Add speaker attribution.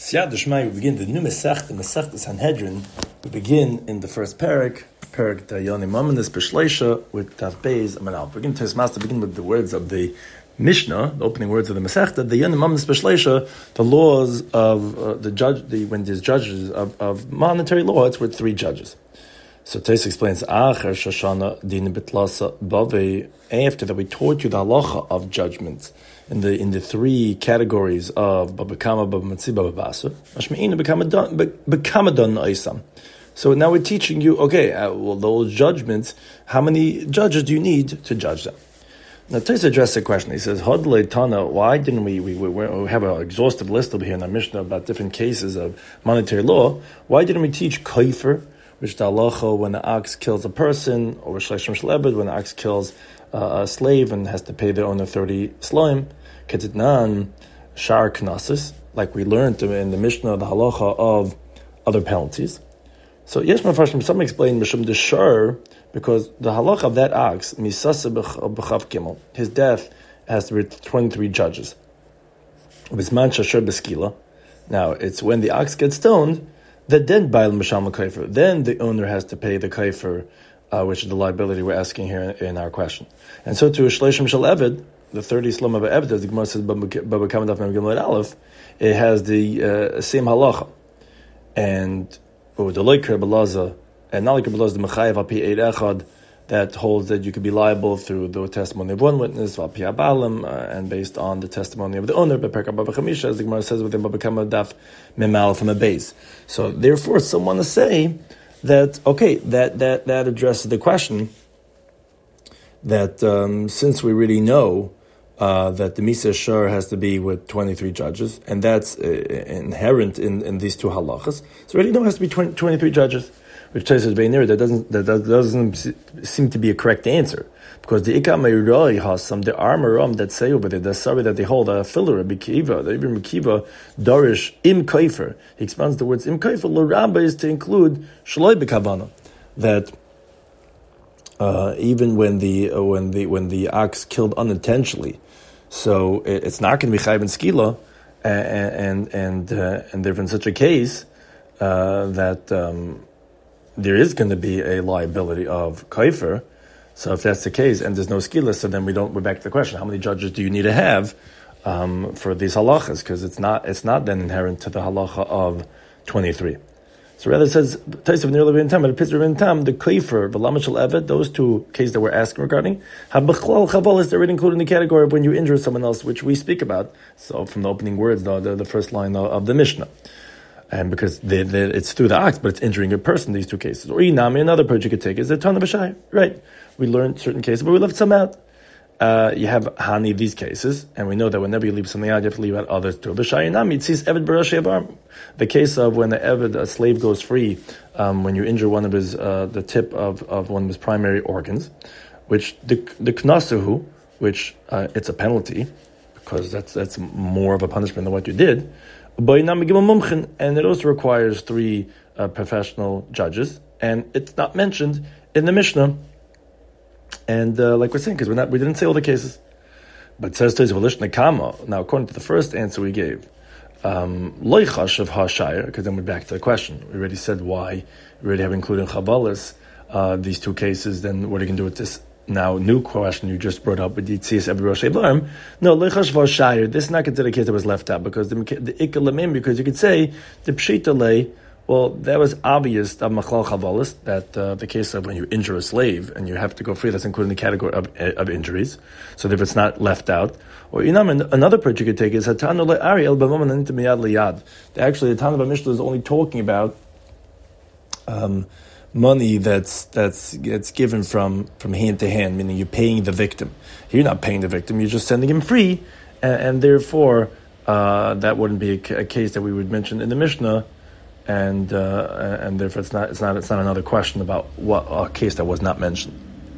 Speaker 1: Siyad Shmai, we begin the new Masechta Sanhedrin. We begin in the first parak Dayoni Mamanis B'Shleisha with Tav Beis Amanal. We begin to begin with the words of the Mishnah, the opening words of the Masechta. Dayoni Mamanis B'Shleisha, the laws of the judge. When there's judges of monetary law, it's with three judges. So Tais explains, Acher Shoshana Din Bitlasa Bave. After that, we taught you the halacha of judgments in the three categories of Babakama, Babamatzi, Bababasa. Mashme'ina Bekamadon Aisam. So now we're teaching you, well, those judgments, how many judges do you need to judge them? Now, Tais addressed the question. He says, Hodle Tana, why didn't we have an exhaustive list over here in our Mishnah about different cases of monetary law? Why didn't we teach Kaifer, which the halacha when the ox kills a person, or Shleshim Shlebed, when the ox kills a slave and has to pay the owner 30 sloim, Ketitnan, Shar Knasis, like we learned in the Mishnah, the halacha of other penalties. So, yes, some explain Mishum the Shar, because the halacha of that ox, Misasa B'chav Gimel, his death has to be 23 judges. Bisman Shashar Beskila. Now, it's when the ox gets stoned, that then Baal Misham Kaifer, then the owner has to pay the Kaifer, which is the liability we're asking here in our question. And so to Shleshim Shel Eved, the 30 slum of Eved, as the Gemara says, Baba Kamadaf Mem Gimel Aleph, it has the same halacha. And the Loiker Belaza, and not like Belaza, the Mechayev Api Eid Echad, that holds that you could be liable through the testimony of one witness, Api Abalim, and based on the testimony of the owner, Beperka Baba Chamisha, as the Gemara says within Baba Kamadaf Mem Aleph from a base. So therefore, some want to say that, that addresses the question that since we really know that the Misa Shar has to be with 23 judges, and that's inherent in these two halachas, so we already know it has to be 23 judges, which tells us that doesn't seem to be a correct answer, because the Ikam Meiroi has some the armorum that say over there, the sorry that they hold a filler, Rabbi Kiva, the Ibn Kiva, Darish Im Kaifer. He expands the words Im Kaifer. L'Rabba is to include Shloi B'Kavana, that even when the ox killed unintentionally, so it's not going to be Chayv and Skila, and therefore in such a case that there is going to be a liability of Kaifer. So if that's the case, and there's no skila, so then we're back to the question: how many judges do you need to have for these halachas? Because it's not then inherent to the halacha of 23. So rather it says Taisa of Nirla Tam and Pitzur Ben Tam, the Kaifer, the Lamashal Evet, those two cases that we're asking regarding, Habachlal Chavalis, they're already included in the category of when you injure someone else, which we speak about. So from the opening words, the first line of the Mishnah. And because it's through the ox, but it's injuring a person, these two cases. Or Inami, another approach you could take is a ton of Bashai. Right. We learned certain cases, but we left some out. You have Hani, these cases, and we know that whenever you leave something out, you have to leave out others too. Bashai Inami, it sees Eved Barashi Abar. The case of when the Eved, a slave, goes free, when you injure one of his, the tip of one of his primary organs, which the Knasahu, which it's a penalty, because that's more of a punishment than what you did. And it also requires three professional judges, and it's not mentioned in the Mishnah. And like we're saying, because we didn't say all the cases, but it says Nakama. Now, according to the first answer we gave, Loichash of Hashire, because then we're back to the question. We already said why. We already have included Chavalis these two cases. Then what are you going to do with this? Now, new question you just brought up with Yitzias Eved Rosh Eblarim. No, Lechash Vashire, this is not considered a case that was left out, because the Ikalamim, because you could say, the Pshita lay, well, that was obvious of Machlal Chavalis, that the case of when you injure a slave and you have to go free, that's included in the category of injuries. So if it's not left out. Or another approach you could take is Hatanu Le'ari El B'Maman Into Miyad Liyad. Actually, the Tana Mishnah is only talking about money that's given from hand to hand, meaning you're paying the victim. You're not paying the victim; you're just sending him free, and therefore that wouldn't be a case that we would mention in the Mishnah, and therefore it's not another question about what a case that was not mentioned.